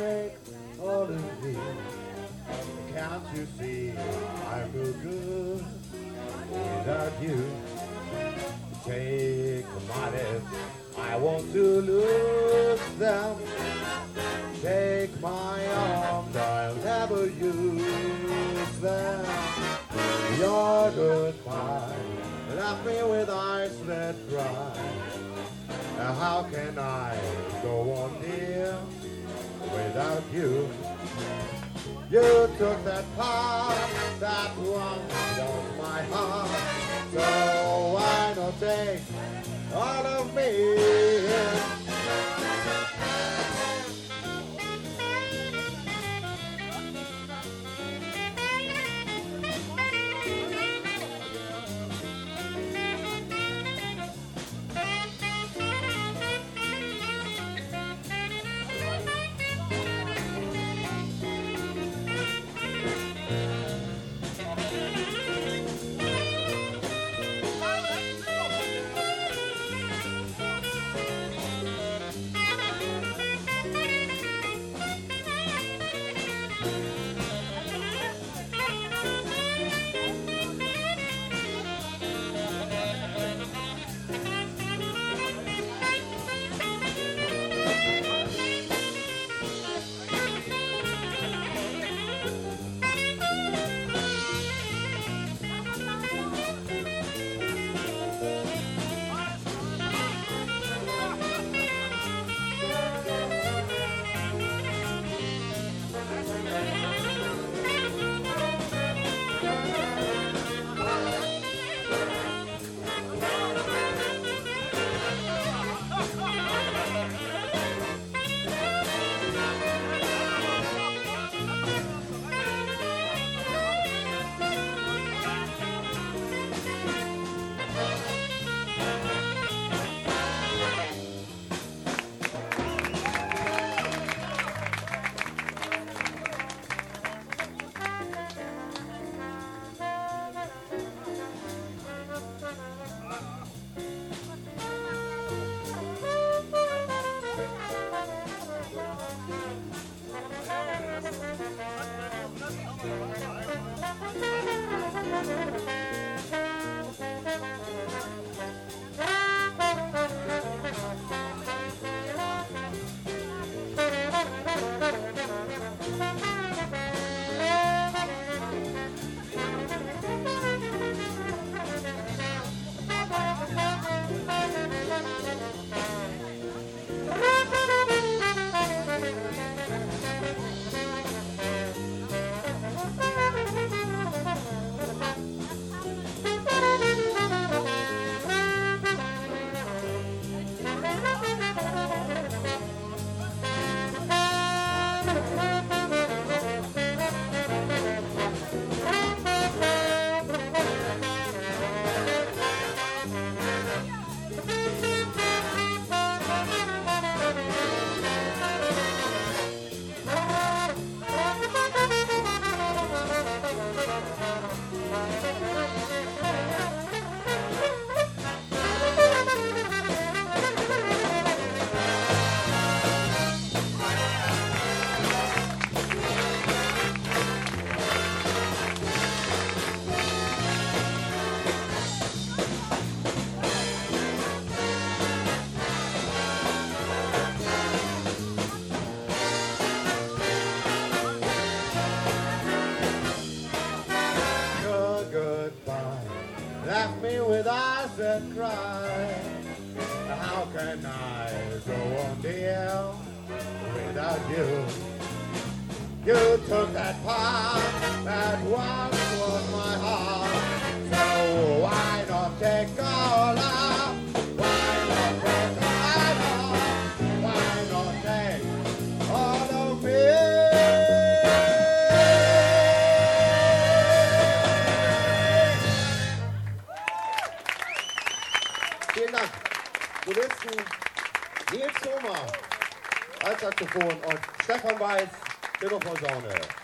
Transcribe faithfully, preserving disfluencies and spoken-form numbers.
break all of me. Can't you see I feel good without you? Take my lips, I want to lose them. Take my arms, I'll never use them. Your goodbye left me with eyes that dry. How can I go on, dear, without you? You took that part that once was my heart, so why not take all of me? Left me with eyes that cry. How can I go on, dear, without you? You took that part that once was my heart. So why not take all up? Why not take all up? Why not take all of me? Vielen Dank. Solisten Nils Thoma als Saxophon und Stefan Weiß, Tenor Posaune.